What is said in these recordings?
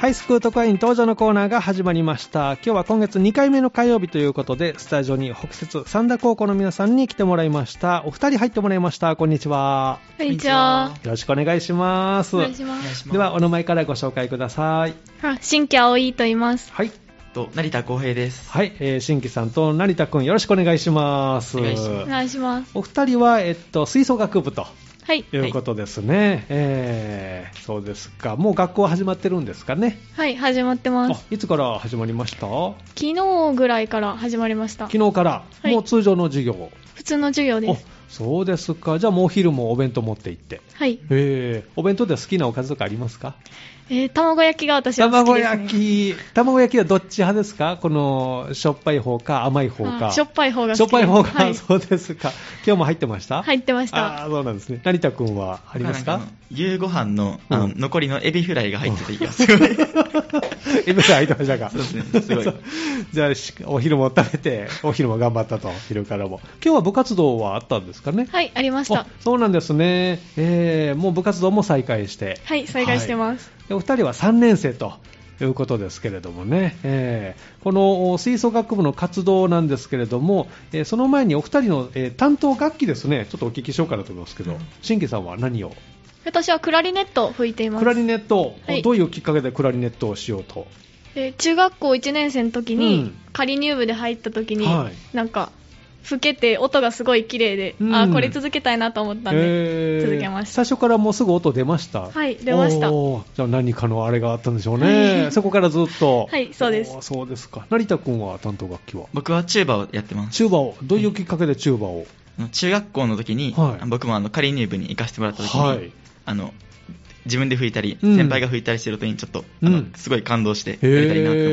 ハイスクール特派員登場のコーナーが始まりました。今日は今月2回目の火曜日ということで、スタジオに北摂三田高校の皆さんに来てもらいました。お二人入ってもらいました。こんにちは。 こんにちは。 よろしくお願いします。 お願いします。 ではお名前からご紹介ください。 新木葵と言います。 はい。 成田浩平です。 はい、新木さんと成田くんよろしくお願いします。 お願いします。 お二人は、吹奏楽部と。 はい。 いうことですね。そうですか。もう学校は始まってるんですかね。 はい、始まってます。 いつから始まりました？ 昨日ぐらいから始まりました。 昨日から、はい、もう通常の授業？ 普通の授業です。 そうですか。じゃあもうお昼もお弁当持って行って。 はい。 お弁当で好きなおかずとかありますか？ 卵焼きが私は好きですね。 卵焼きはどっち派ですか？このしょっぱい方か甘い方か。 しょっぱい方が好きです。 しょっぱい方が、 はい、 そうですか。今日も入ってました？ 入ってました。 そうなんですね。成田くんはありますか？ 夕ご飯の、残りのエビフライが入ってていきます。エビフライ入ってましたか？ そうですね。すごい。 じゃあお昼も食べて、お昼も頑張ったと、昼からも。今日は部活動はあったんですかね？ はい、ありました。 そうなんですね。もう部活動も再開して。 はい、再開してます。 お二人は3年生ということですけれどもね、この吹奏楽部の活動なんですけれども、その前にお二人の、担当楽器ですね、ちょっとお聞きしようかなと思いますけど、新木さんは何を？ 私はクラリネットを吹いています。 クラリネット、 はい、 どういうきっかけでクラリネットをしようと？ 中学校1年生の時に、仮入部で入った時に、なんか吹けて音がすごい綺麗で、これ続けたいなと思ったんで続けました。 最初からもうすぐ音出ました？ はい、出ました。 じゃあ何かのあれがあったんでしょうね。そこからずっと。 はい、そうです。 そうですか。成田君は担当楽器は？ 僕はチューバをやってます。 チューバをどういうきっかけでチューバを？ 中学校の時に、僕も仮入部に行かせてもらった時に、自分で吹いたり、先輩が吹いたりしてる時にちょっと、すごい感動してやりたいなと思って。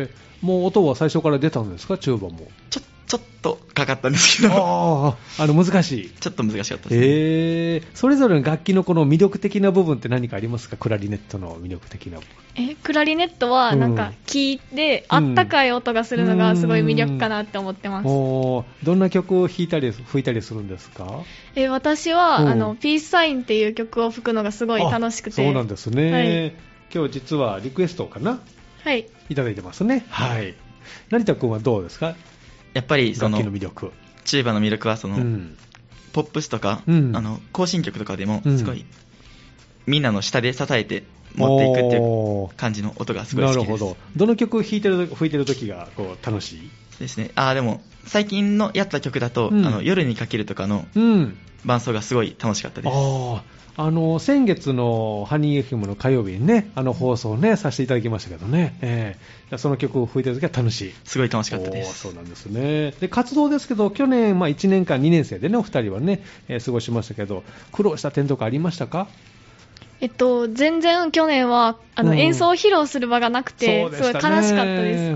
もう音は最初から出たんですか？チューバも。 ちょっとかかったんですけど。 難しい。 ちょっと難しかったですね。 それぞれの楽器のこの魅力的な部分って何かありますか？クラリネットの魅力的な部分。 クラリネットはなんか木であったかい音がするのがすごい魅力かなって思ってます。 どんな曲を弾いたり吹いたりするんですか？ 私は、ピースサインっていう曲を吹くのがすごい楽しくて。 そうなんですね。 はい、 今日実はリクエストかな？ はい。 いただいてますね。はい。成田君はどうですか？ やっぱりその楽器の魅力。 チューバの魅力はその、ポップスとか、行進曲とかでもすごい、みんなの下で支えて持っていくっていう感じの音がすごい好きです。 なるほど。どの曲吹いてる時がこう楽しいですね。でも最近のやった曲だと、夜にかけるとかの伴奏がすごい楽しかったです。 先月のハニー FM の火曜日にね、放送ね、させていただきましたけどね、その曲を吹いてる時は楽しい。 すごい楽しかったです。 そうなんですね。で、活動ですけど、去年、1年間2年生でね、お二人はね、過ごしましたけど、苦労した点とかありましたか？ 全然去年は演奏を披露する場がなくて、すごい悲しかったです。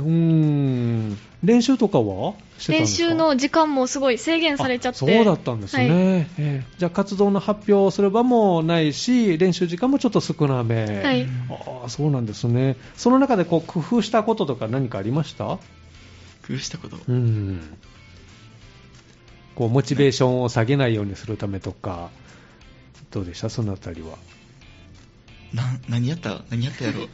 練習とかはしてたんですか？ 練習の時間もすごい制限されちゃって。 そうだったんですね。じゃあ活動の発表をする場もないし、練習時間もちょっと少なめ。 はい。 そうなんですね。その中でこう工夫したこととか何かありました？ 工夫したこと？ こうモチベーションを下げないようにするためとか、どうでした？そのあたりは。 何やったやろ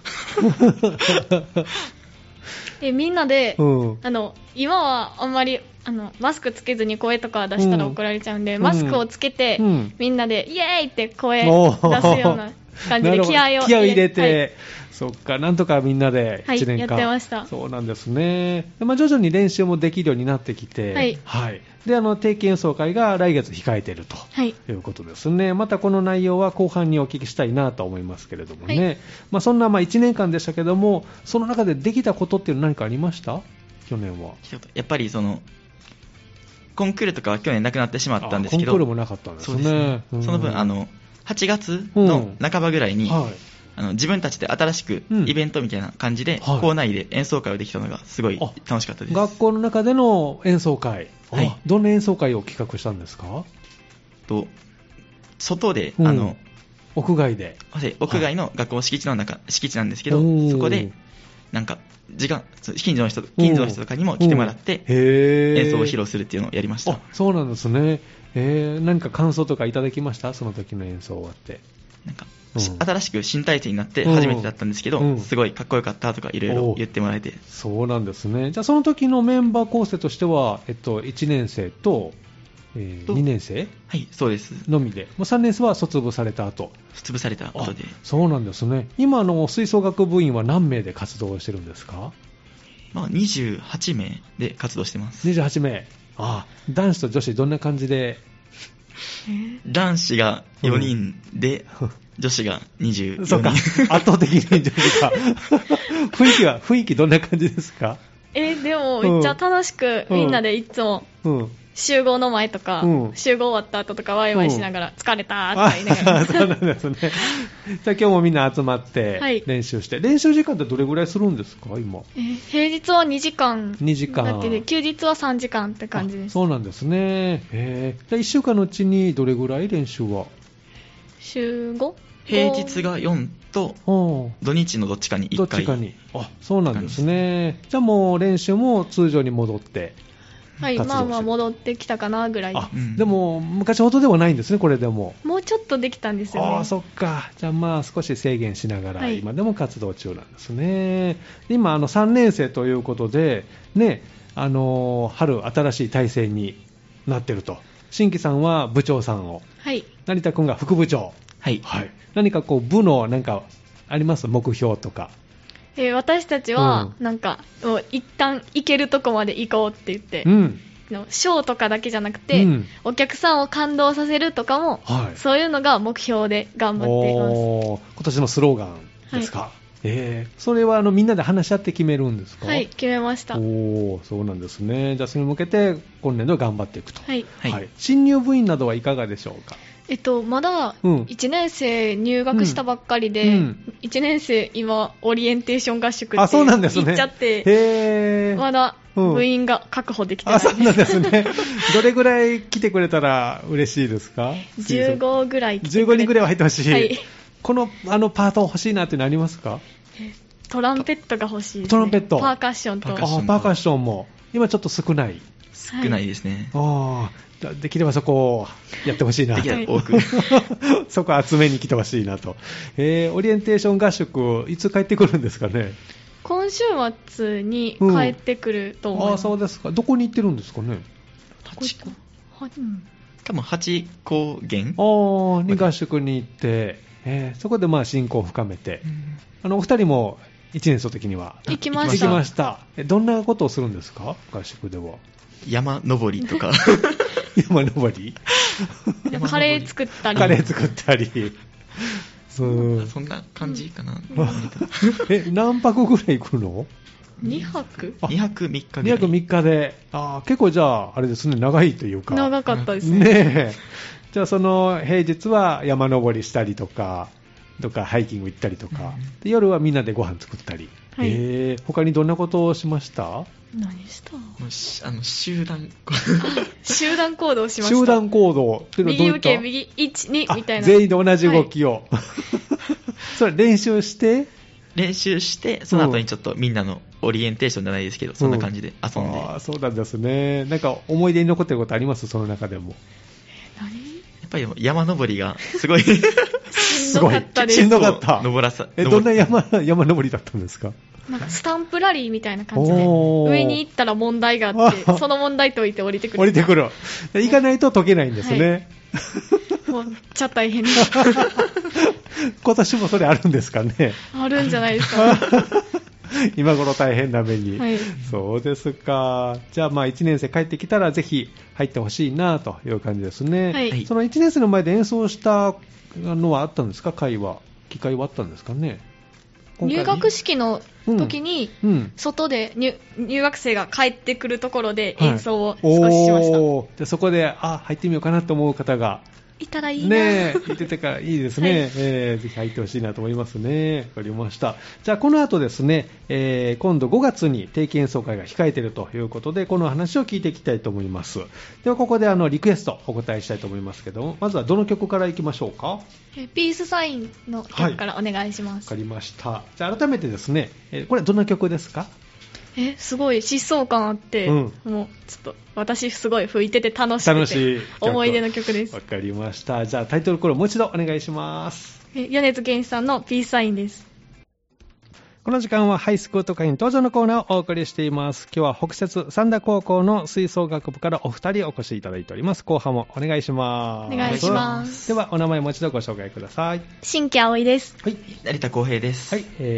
みんなで、今はあんまりマスクつけずに声とか出したら怒られちゃうんで、マスクをつけて、みんなでイエーイって声出すような感じで気合を入れて、そっか、なんとかみんなで1年間、 やってました。 そうなんですね。徐々に練習もできるようになってきて、で、定期演奏会が来月控えているということですね。またこの内容は後半にお聞きしたいなと思いますけれどもね。そんな1年間でしたけども、その中でできたことっていうのは何かありました？去年は。 やっぱりそのコンクールとかは去年なくなってしまったんですけど、 コンクールもなかったんですね。 そうですね。その分8月の半ばぐらいに、自分たちで新しくイベントみたいな感じで、校内で演奏会をできたのがすごい楽しかったです。 学校の中での演奏会、どんな演奏会を企画したんですか？ 外で、 屋外で、 屋外の学校敷地なんですけど、そこでなんか近所の人とかにも来てもらって演奏を披露するっていうのをやりました。 そうなんですね。何か感想とかいただきました？その時の演奏終わって。 なんか新しく新体制になって初めてだったんですけど、すごいかっこよかったとかいろいろ言ってもらえて。 そうなんですね。じゃあその時のメンバー構成としては、1年生と、2年生、 はい、そうですのみで、もう3年生は卒部された後。 卒部された後で。 そうなんですね。今の吹奏楽部員は何名で活動してるんですか？ 28名で活動してます。 28名。男子と女子どんな感じで？ 男子が4人で、女子が24人。 そうか、圧倒的に女子が。雰囲気どんな感じですか？ でもめっちゃ楽しく、みんなでいつも、集合の前とか、集合終わった後とかワイワイしながら、疲れたーとか言いながら。 そうなんですね。じゃあ今日もみんな集まって練習して、練習時間ってどれぐらいするんですか今？ 平日は2時間。 2時間。 だけで休日は3時間って感じです。 そうなんですね。じゃあ1週間のうちにどれぐらい練習は？ 週 5？ 平日が4と、土日のどっちかに1回。 どっちかに。そうなんですね。じゃあもう練習も通常に戻って。 はい、戻ってきたかなぐらい。 でも昔ほどではないんですね、これでも。 もうちょっとできたんですよね。 そっか。じゃあ少し制限しながら、今でも活動中なんですね。今3年生ということでね、春新しい体制になってると。新規さんは部長さんを、成田君が副部長。何か部のあります？目標とか。 私たちは、もう一旦行けるとこまで行こうって言って、ショーとかだけじゃなくて、お客さんを感動させるとかも、そういうのが目標で頑張っています。 今年のスローガンですか？それはみんなで話し合って決めるんですか？ はい、決めました。 そうなんですね。じゃあそれに向けて今年度頑張っていくと。 はい。 新入部員などはいかがでしょうか？ まだ1年生入学したばっかりで、1年生今オリエンテーション合宿って行っちゃって、まだ部員が確保できてないです。 そうなんですね。どれぐらい来てくれたら嬉しいですか ？15ぐらい来てくれ 15人ぐらいは入ってほしい。 はい。 このパート欲しいなってのありますか？ トランペットが欲しいですね。 トランペット。 パーカッションと。 パーカッションも今ちょっと少ない。 少ないですね。 できればそこをやってほしいなと。 できれば多く。 そこ集めに来てほしいなと。オリエンテーション合宿、いつ帰ってくるんですかね？ 今週末に帰ってくると思います。 そうですか。どこに行ってるんですかね ？8校。多分8校限に合宿に行って、そこで親交を深めて、お二人も1年生の時には行きました。 どんなことをするんですか？合宿では。 山登りとか。 山登りカレー作ったり。 そんな感じかな。 何泊ぐらい行くの ？2泊 ?2 泊3日ぐらい。 2泊3日で。結構じゃあ、あれですね、長いというか。 長かったですね。 じゃあその平日は山登りしたりとかハイキング行ったりとか、で夜はみんなでご飯作ったり。他にどんなことをしました？ 何した集団行動しました。 集団行動っていうのはどういった？ 右受け、右、1、2みたいな。 全員で同じ動きを。それ練習して、 その後にちょっとみんなのオリエンテーションじゃないですけど、そんな感じで遊んで。 そうなんですね。思い出に残ってることあります？その中でも。 やっぱり山登りがすごいしんどかったです。 しんどかった。どんな山登りだったんですか？ スタンプラリーみたいな感じで、上に行ったら問題があって、その問題解いて降りてくる。 行かないと解けないんですね。 もうめっちゃ大変です。 今年もそれあるんですかね？ あるんじゃないですか。 今頃大変な目に。そうですか。じゃあ1年生帰ってきたらぜひ入ってほしいなという感じですね。その1年生の前で演奏したのはあったんですか？機会はあったんですかね？ 入学式の時に、外で入学生が帰ってくるところで演奏を少ししました。 でそこで入ってみようかなと思う方がいたらいいな。 いててからいいですね。ぜひ入ってほしいなと思いますね。わかりました。じゃあこの後ですね、今度5月に定期演奏会が控えているということで、この話を聞いていきたいと思います。ではここでリクエストお答えしたいと思いますけども、まずはどの曲からいきましょうか？ ピースサインの曲からお願いします。 わかりました。じゃあ改めてですね、これどんな曲ですか？ すごい疾走感あって、もうちょっと私すごい吹いてて楽しくて思い出の曲です。 わかりました。じゃあタイトルコールもう一度お願いします。 米津玄師さんのピースサインです。 この時間はハイスクート会員登場のコーナーをお送りしています。今日は北摂三田高校の吹奏楽部からお二人お越しいただいております。後半もお願いします。 お願いします。 ではお名前もう一度ご紹介ください。 新木葵です。 はい、成田浩平です。 はい、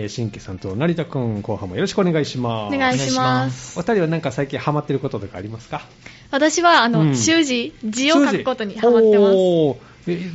新木さんと成田くん、後半もよろしくお願いします。 お願いします。 お二人は何か最近ハマってることとかありますか？ 私は習字を書くことにハマってます。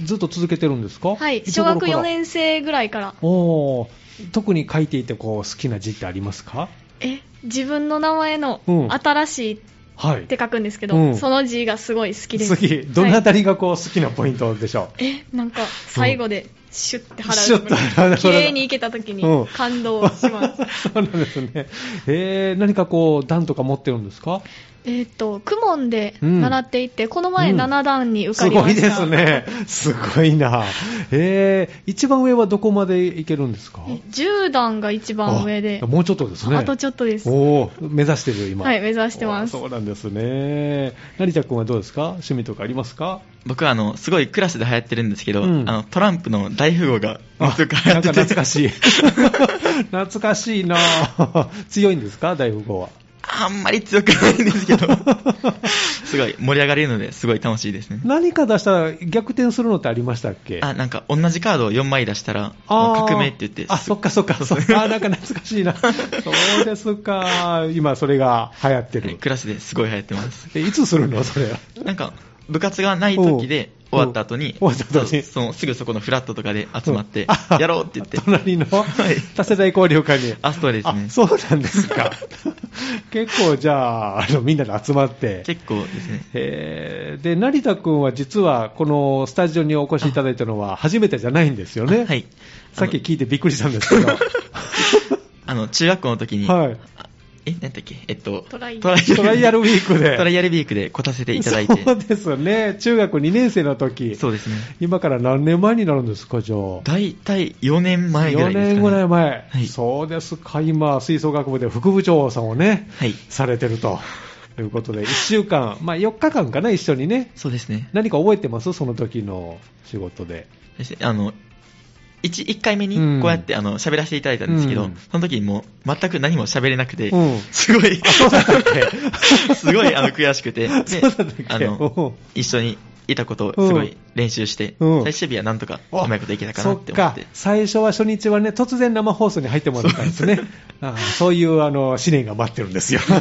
ずっと続けてるんですか？ はい、小学4年生ぐらいから。 特に書いていて好きな字ってありますか？ 自分の名前の新しいって書くんですけど、その字がすごい好きです。 好き。どのあたりが好きなポイントでしょう？なんか最後でシュッて払う。綺麗にいけた時に感動します。 そうなんですね。何か段とか持ってるんですか？ 公文で習っていて、この前7段に受かりました。 すごいですね。すごいな。一番上はどこまでいけるんですか ？10段が一番上で。 もうちょっとですね。 あとちょっとです。 目指してる今。 はい、目指してます。 そうなんですね。成田君はどうですか？趣味とかありますか？ 僕はすごいクラスで流行ってるんですけど、トランプの大富豪がなんか懐かしい。懐かしいな。強いんですか？大富豪は。 あんまり強くないんですけどすごい盛り上がれるのですごい楽しいですね。 何か出したら逆転するのってありましたっけ？ なんか同じカードを4枚出したら革命って言って。 そっかなんか懐かしいな。そうですか。今それが流行ってる。 クラスですごい流行ってます。 いつするのそれは？なんか部活がない時で終わった後に、すぐそこのフラットとかで集まって、やろうって言って。 隣の多世代交流会に。 そうですね。 そうなんですか。結構じゃあ、みんなで集まって。 結構ですね。 で、成田くんは実はこのスタジオにお越しいただいたのは初めてじゃないんですよね。 はい。 さっき聞いてびっくりしたんですけど。 中学校の時に、 はい。 何だっけトライアルウィークで。 トライアルウィークで来させていただいて。 そうですね。中学2年生の時。 そうですね。 今から何年前になるんですか、じゃあ。 大体4年前ぐらいですかね。 4年ぐらい前。 はい、 そうですか。今、吹奏楽部で副部長さんをね、 はい、 されてるということで、1週間、4日間かな、一緒にね。 そうですね。 何か覚えてます？その時の仕事で。 1回目にこうやって喋らせていただいたんですけど、その時にもう全く何も喋れなくて、すごいすごい悔しくて、で一緒にいたことをすごい練習して、最終日はなんとかうまいこといけたかなって思って。 最初は初日はね、突然生放送に入ってもらったんですね。そういう試練が待ってるんですよ。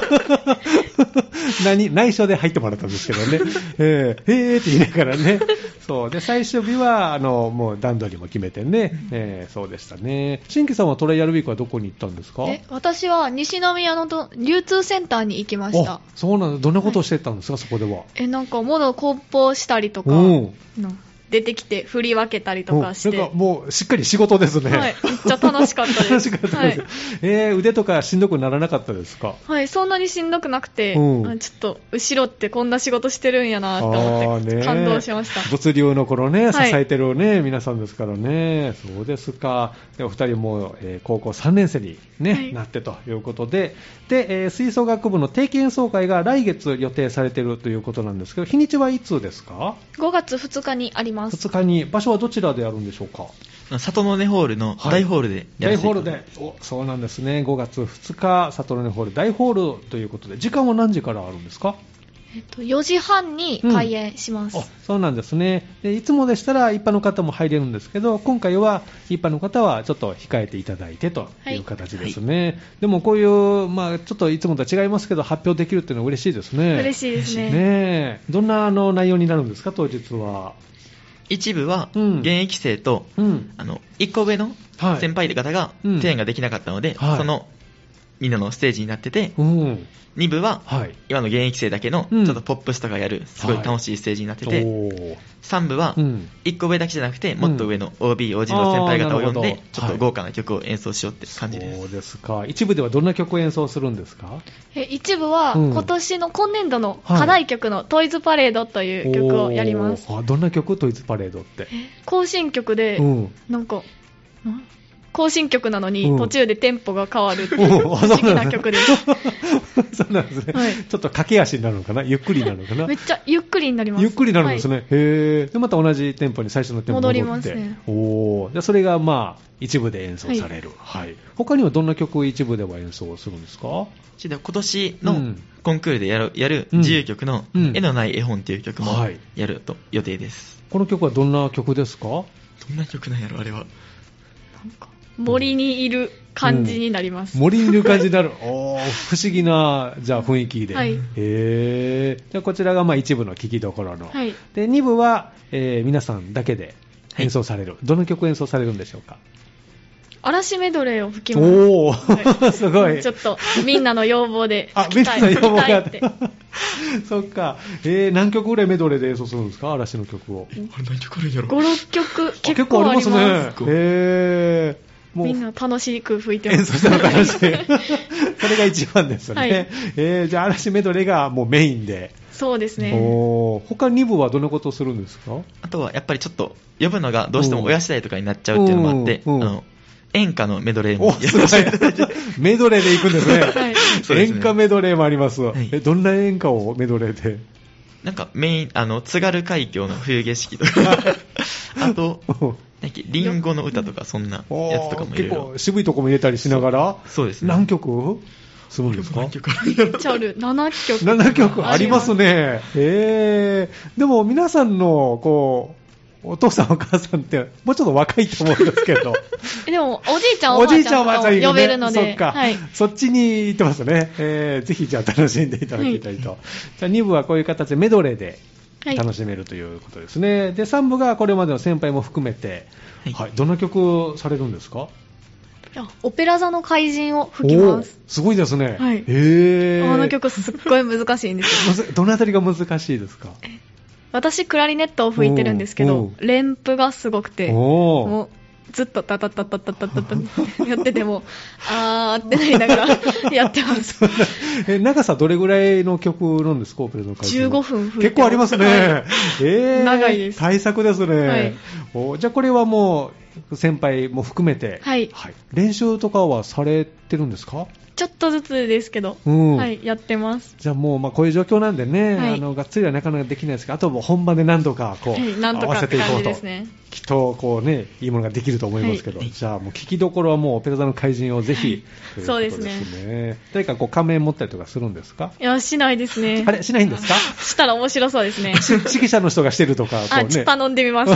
内緒で入ってもらったんですけどね。って言いながらね。そうで、最終日はもう段取りも決めてね、そうでしたね。新規さんはトライアルウィークはどこに行ったんですか？ 私は西宮の流通センターに行きました。 そうなんだ。どんなことをしてたんですか、そこでは。 なんか物を梱包したりとか、出てきて振り分けたりとかして。 なんかもうしっかり仕事ですね。 はい、めっちゃ楽しかったです。 楽しかったです。はい、腕とかしんどくならなかったですか？ はい、そんなにしんどくなくて、ちょっと後ろってこんな仕事してるんやなって思って感動しました。 物流の頃ね、支えてるね、皆さんですからね。そうですか。でお二人も、高校3年生に、なってということで、吹奏楽部の定期演奏会が来月予定されているということなんですけど、日にちはいつですか ？5月2日にあります。 2日に。場所はどちらでやるんでしょうか？ 里の根ホールの大ホールでやらせていただきます。 大ホールで。そうなんですね。5月2日、里の根ホール大ホールということで、時間は何時からあるんですか ？4時半に開演します。 そうなんですね。でいつもでしたら一般の方も入れるんですけど、今回は一般の方はちょっと控えていただいてという形ですね。でもこういう、ちょっといつもとは違いますけど、発表できるっていうのは嬉しいですね。 嬉しいですね。 どんな内容になるんですか、当日は。 一部は現役生と、1個上の先輩方が提案ができなかったので、そのみんなのステージになってて、2部は今の現役生だけのちょっとポップスとかやるすごい楽しいステージになってて、3部は1個上だけじゃなくてもっと上の OB、OG の先輩方を呼んでちょっと豪華な曲を演奏しようって感じです。 そうですか。一部ではどんな曲を演奏するんですか？ 一部は今年度の課題曲のトイズパレードという曲をやります。 どんな曲？トイズパレードって。 行進曲で、なんか行進曲なのに途中でテンポが変わるっていう不思議な曲です。 そうなんですね、はい、ちょっと駆け足になるのかな、ゆっくりになるのかな。 めっちゃゆっくりになります。 ゆっくりになるんですね、はい、へー。でまた同じテンポに最初のテンポに戻って戻りますね。 おー、それがまあ一部で演奏される、はいはい、他にはどんな曲を一部では演奏するんですか？ 今年のコンクールでやる自由曲の絵のない絵本という曲もやると予定です、 この曲はどんな曲ですか？ どんな曲なんやろあれは。なんか森にいる感じになります、 森にいる感じになるお不思議なじゃあ雰囲気で、はい、じゃあこちらがまあ一部の聴きどころの、はい、で2部は、皆さんだけで演奏される、はい、どの曲演奏されるんでしょうか？ 嵐メドレーを吹きます。 おー、はい、すごい。 ちょっとみんなの要望で吹きたい。みんなの要望があって。そっか。何曲ぐらいメドレーで演奏するんですか？嵐の曲を。 あれ何曲あるんやろ？ 5、6曲結構あります。 結構ありますね。 もうみんな楽しく吹いてます。 演奏したら楽しい。それが一番ですね。はい、じゃあ嵐メドレーがもうメインで。 そうですね。 他2部はどんなことをするんですか？ あとはやっぱりちょっと呼ぶのがどうしても親世代とかになっちゃうっていうのもあって、演歌のメドレーもメドレーで行くんですね、はい、演歌メドレーもあります、はい、どんな演歌をメドレーで？ なんかメイン津軽海峡の冬景色とかあとリンゴの歌とかそんなやつとかもいろいろ結構渋いとこも入れたりしながら。 そうですね。 何曲するんですか？ めっちゃある。7曲。 7曲ありますね。でも皆さんのこうお父さんお母さんってもうちょっと若いと思うんですけどでもおじいちゃんおばあちゃんと呼べるので、 そっか、はい、そっちに行ってますね、ぜひじゃあ楽しんでいただきたいと、はい、じゃあ2部はこういう形でメドレーで楽しめるということですね、はい、で3部がこれまでの先輩も含めて、はいはい、どんな曲されるんですか？ いやオペラ座の怪人を吹きます。 すごいですね、 はい、この曲すっごい難しいんですよどのあたりが難しいですか？ 私クラリネットを吹いてるんですけど連符がすごくてもうずっとタタタタタタタタやっててもあーってなりながらやってます長さどれぐらいの曲なんですか？オペラの回 15分吹いてます。 結構ありますね、はい、 長いです。 大作ですね、はい、じゃあこれはもう先輩も含めて、はいはい、練習とかはされてるんですか？ ちょっとずつですけど、はい、やってます。 じゃあもう、こういう状況なんでね、はい、がっつりはなかなかできないですけど、あともう本番で何度かこう、はい、合わせていこうと、ね、きっとこうね、いいものができると思いますけど、はい、じゃあもう聞きどころはもうオペラ座の怪人をぜひ、 はい、そうですね。 誰かこう仮面持ったりとかするんですか？ いや、しないですね。 あれ、しないんですか？ したら面白そうですね。 指揮者の人がしてるとか、 こうね、ちょっと頼んでみます。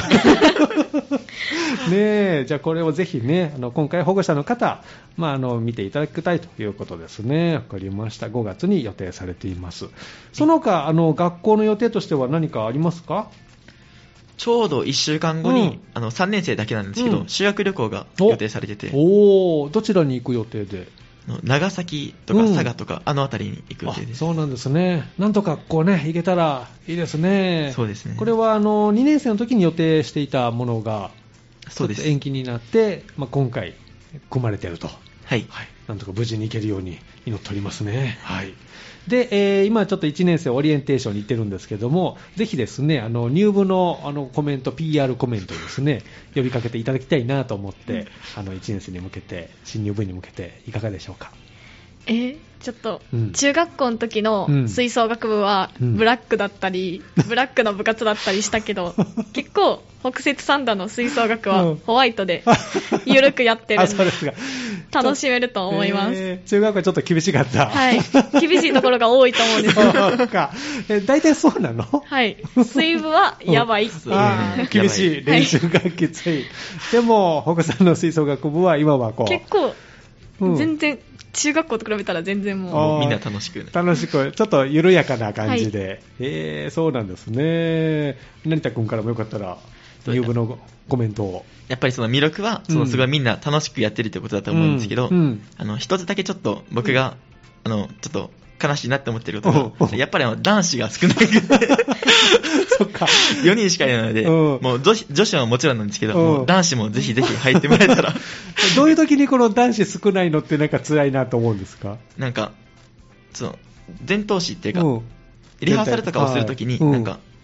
ねえ、じゃあこれをぜひね、今回保護者の方、見ていただきたいということですね。わかりました。5月に予定されています。その他、学校の予定としては何かありますか？ ちょうど1週間後に、3年生だけなんですけど、修学旅行が予定されてて。 どちらに行く予定で？ 長崎とか佐賀とか、あの辺りに行く予定です。 そうなんですね。なんとかこうね、行けたらいいですね。 そうですね。 これは2年生の時に予定していたものが、 そうです。 延期になって、今回組まれていると。 はい。 なんとか無事に行けるように祈っておりますね。はい。で、今ちょっと1年生オリエンテーションに行ってるんですけども、ぜひですね、入部のコメント、PR コメントですね、呼びかけていただきたいなと思って、1年生に向けて、新入部に向けていかがでしょうか？ ちょっと、中学校の時の吹奏楽部はブラックだったり、ブラックの部活だったりしたけど、結構北摂三田の吹奏楽はホワイトで緩くやってるんで、楽しめると思います。 中学はちょっと厳しかった。 はい。厳しいところが多いと思うんですよ。大体そうなの？ はい。水部はやばいっていう。 厳しい。練習がきつい。でも、北さんの吹奏楽部は今はこう。 結構、全然、中学校と比べたら全然もうみんな楽しく、 ちょっと緩やかな感じで、そうなんですね。成田君からもよかったら入部のコメントを。 やっぱりその魅力はすごいみんな楽しくやってるってことだと思うんですけど、一つだけちょっと僕がちょっと悲しいなって思ってることが、やっぱり男子が少なくてそっか 4人しかいないので、もう女子はもちろんなんですけど、もう男子もぜひぜひ入ってもらえたらどういう時にこの男子少ないのってなんか辛いなと思うんですか？ なんかその前頭詞っていうか、リハーサルとかをするときになんか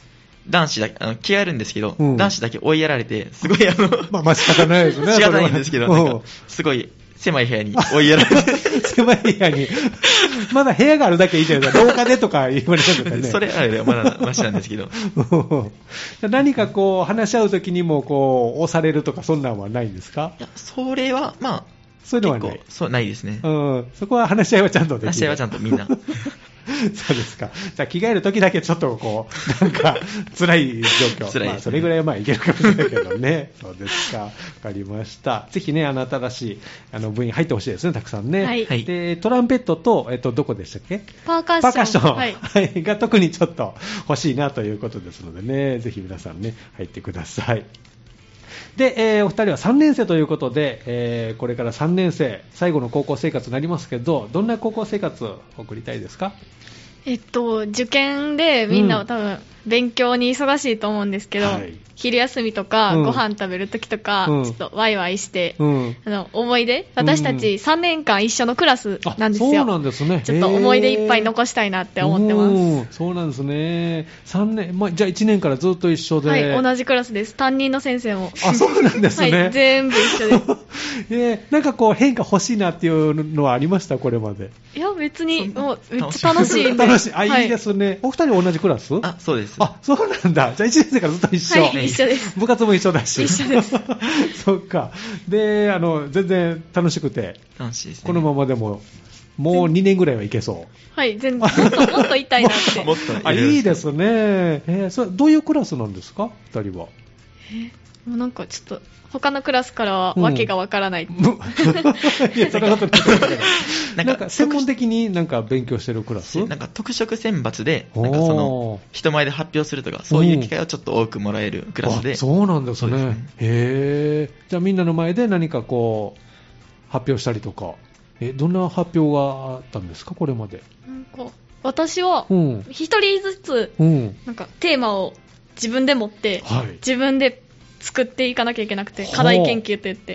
男子だけ、気があるんですけど、男子だけ追いやられて、すごいまあ仕方ないですね。 仕方ないんですけど、なんか、すごい、狭い部屋に追いやられて。 狭い部屋に。まだ部屋があるだけいいじゃないですか。廊下でとか言われてるんですかね。 それあれではまだマシなんですけど。 何かこう、話し合うときにも、こう、押されるとか、そんなんはないんですか？ いや、それは、まあ、 そういうのはない。 そう、ないですね。 そこは話し合いはちゃんとできる。 話し合いはちゃんとみんな。 そうですか。じゃあ着替えるときだけちょっとこう、なんか、辛い状況。 辛いですね。 まあ、それぐらいはまあいけるかもしれないけどね。そうですか。わかりました。ぜひね、新しい、部員入ってほしいですね、たくさんね。 はい。 で、トランペットと、どこでしたっけ？ パーカッション。 はい。が特にちょっと欲しいなということですのでね、ぜひ皆さんね、入ってください。で、お二人は3年生ということで、これから3年生、最後の高校生活になりますけど、どんな高校生活を送りたいですか？ 受験でみんなは多分勉強に忙しいと思うんですけど、昼休みとかご飯食べるときとか、ちょっとワイワイして、思い出、私たち3年間一緒のクラスなんですよ。 そうなんですね。 ちょっと思い出いっぱい残したいなって思ってます。 そうなんですね。3年、じゃあ1年からずっと一緒で。 はい、同じクラスです。担任の先生も。 そうなんですね。 はい、全部一緒です。なんかこう変化欲しいなっていうのはありました、これまで？ いや、別に、もうめっちゃ楽しいんで。 楽しい。いいですね。お二人同じクラス？ そうです。 そうなんだ。じゃあ1年生からずっと一緒。 はい、一緒です。 部活も一緒だし。 一緒です。 そっか。で、全然楽しくて。 楽しいですね。 このままでも、もう2年ぐらいはいけそう。 はい、全然、もっといたいなって。 もっといいですね。それどういうクラスなんですか、2人は？ もうなんかちょっと、他のクラスからはわけがわからない。いや、そんなことない。なんか専門的になんか勉強してるクラス？ なんか特色選抜で、なんか人前で発表するとか、そういう機会をちょっと多くもらえるクラスで。 そうなんですね。へー。じゃあみんなの前で何かこう、発表したりとか。どんな発表があったんですか、これまで？ なんか私は、一人ずつ、なんかテーマを自分で持って、自分で作っていかなきゃいけなくて、課題研究って言って。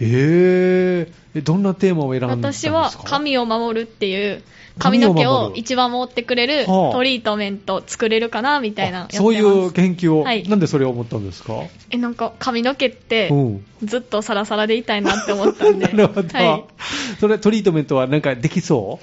どんなテーマを選んだんですか？ 私は髪を守るっていう髪の毛を一番守ってくれるトリートメント作れるかなみたいなやってます。 そういう研究を、なんでそれを思ったんですか？ なんか髪の毛ってずっとサラサラでいたいなって思ったんで。 なるほど。それトリートメントはなんかできそう？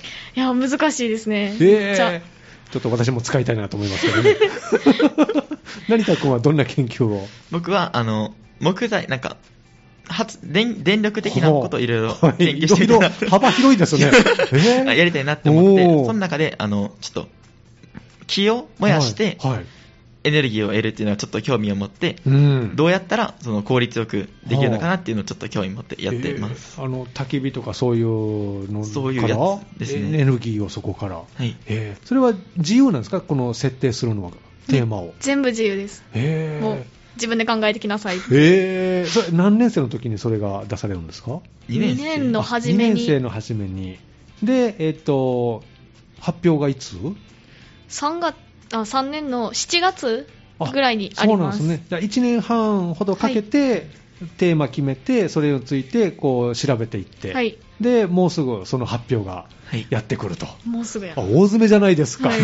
いや、難しいですね。めっちゃ。 ちょっと私も使いたいなと思いますけどね。成田君はどんな研究を？ 僕は木材、なんか電力的なことをいろいろ研究してみたいな、 幅広いですね。 やりたいなって思って、その中でちょっと木を燃やして、エネルギーを得るっていうのはちょっと興味を持って、どうやったらその効率よくできるのかなっていうのをちょっと興味を持ってやっています。 焚き火とかそういうのから、 そういうやつですね。 エネルギーをそこから。それは自由なんですか、この設定するのは、テーマを？ 全部自由です。もう自分で考えてきなさい。 それ何年生の時にそれが出されるんですか ？2年の初めに。 2年生の初めに。で、発表がいつ ？3年の7月ぐらいにあります。 そうなんですね。じゃあ1年半ほどかけて、テーマ決めて、それについてこう調べていって、で、もうすぐその発表がやってくると。 もうすぐや。 大詰めじゃないですか。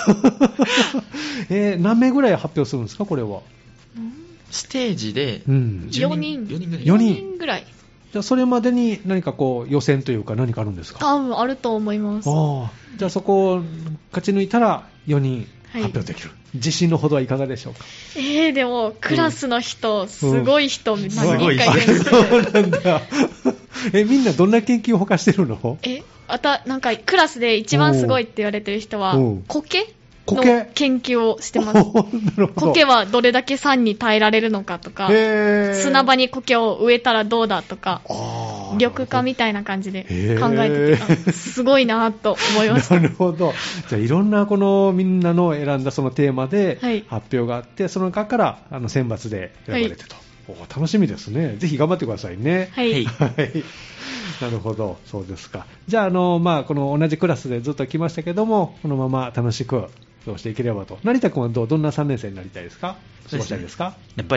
何名ぐらい発表するんですか、これは？ ステージで 4人ぐらい。 じゃあそれまでに何かこう予選というか何かあるんですか？ 多分あると思います。 じゃあそこを勝ち抜いたら4人発表できる。自信のほどはいかがでしょうか？ でもクラスの人、すごい人何人かいるんです。 そうなんだ。みんなどんな研究を他してるの？ なんかクラスで一番すごいって言われてる人は苔の研究をしてます。苔はどれだけ酸に耐えられるのかとか、砂場に苔を植えたらどうだとか、緑化みたいな感じで考えてて、すごいなと思いました。 なるほど。じゃあいろんなこのみんなの選んだそのテーマで発表があって、その中から選抜で選ばれてと。楽しみですね。ぜひ頑張ってくださいね。 はい。 なるほど、そうですか。じゃあ、この同じクラスでずっと来ましたけども、このまま楽しく過ごしていければと。成田君はどんな3年生になりたいですか？過ごしたいですか？ やっぱり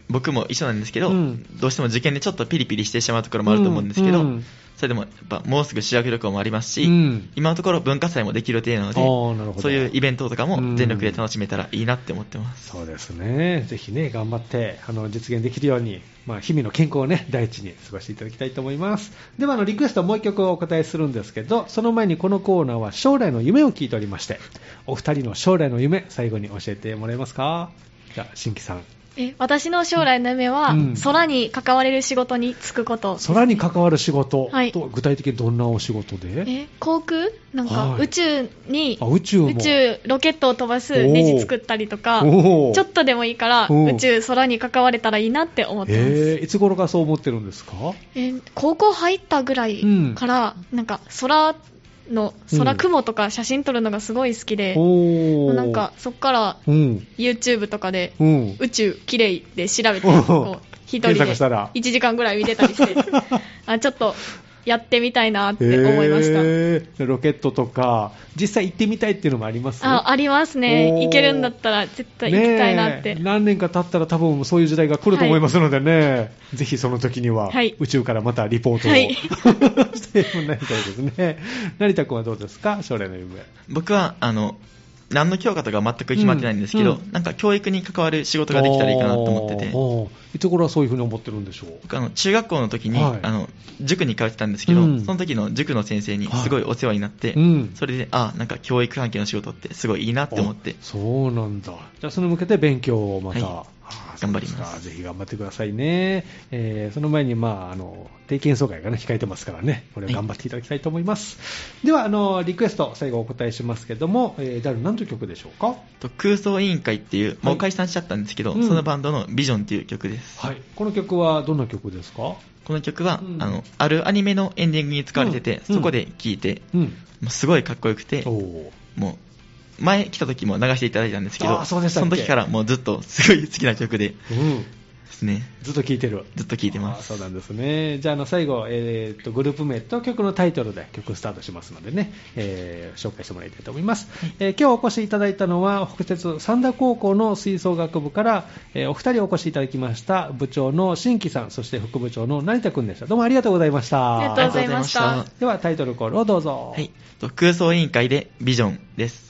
僕も一緒なんですけど、どうしても受験でちょっとピリピリしてしまうところもあると思うんですけど、それでもやっぱもうすぐ修学旅行もありますし、今のところ文化祭もできる予定なので、そういうイベントとかも全力で楽しめたらいいなって思ってます。 そうですね。ぜひね、頑張って実現できるように、日々の健康をね、第一に過ごしていただきたいと思います。ではリクエストもう一曲お答えするんですけど、その前にこのコーナーは将来の夢を聞いておりまして、お二人の将来の夢、最後に教えてもらえますか？じゃあ、新規さん。 私の将来の夢は、空に関われる仕事に就くことですね。 空に関わる仕事と、具体的にどんなお仕事で？ 航空なんか、宇宙に、 宇宙ロケットを飛ばすネジ作ったりとか、ちょっとでもいいから、空に関われたらいいなって思ってます。 いつ頃からそう思ってるんですか？ 高校入ったぐらいから、なんか空雲とか写真撮るのがすごい好きで、なんかそっから YouTube とかで宇宙きれいで調べて、一人で1時間ぐらい見てたりしてちょっとやってみたいなって思いました。 ロケットとか実際行ってみたいっていうのもあります？ ありますね。行けるんだったら絶対行きたいなって。 何年か経ったら多分そういう時代が来ると思いますのでね、ぜひその時には宇宙からまたリポートを、してもらいたいですね。成田君はどうですか、将来の夢？ 僕は何の教科とか全く決まってないんですけど、なんか教育に関わる仕事ができたらいいかなと思ってて。 いつ頃はそういうふうに思ってるんでしょう？ 僕中学校の時に、塾に通ってたんですけど、その時の塾の先生にすごいお世話になって、それでなんか教育関係の仕事ってすごいいいなって思って。 そうなんだ。じゃあそれに向けて勉強をまた、 頑張ります。 ぜひ頑張ってくださいね。その前に定期演奏会がね控えてますからね、これ頑張っていただきたいと思います。ではリクエスト最後お答えしますけども、何という曲でしょうか？ 空想委員会っていう、もう解散しちゃったんですけど、そのバンドのビジョンっていう曲です。 この曲はどんな曲ですか？ この曲は、あるアニメのエンディングに使われてて、そこで聴いて、もうすごいかっこよくて、もう前来た時も流していただいたんですけど、その時からもうずっとすごい好きな曲で、ですね。 ずっと聴いてる。 ずっと聴いてます。 そうなんですね。じゃあ最後、グループ名と曲のタイトルで曲スタートしますのでね、紹介してもらいたいと思います。今日お越しいただいたのは北鉄三田高校の吹奏楽部から、お二人お越しいただきました部長の新木さん、そして副部長の成田くんでした。どうもありがとうございました。 ありがとうございました。 ではタイトルコールをどうぞ。 空想委員会でビジョンです。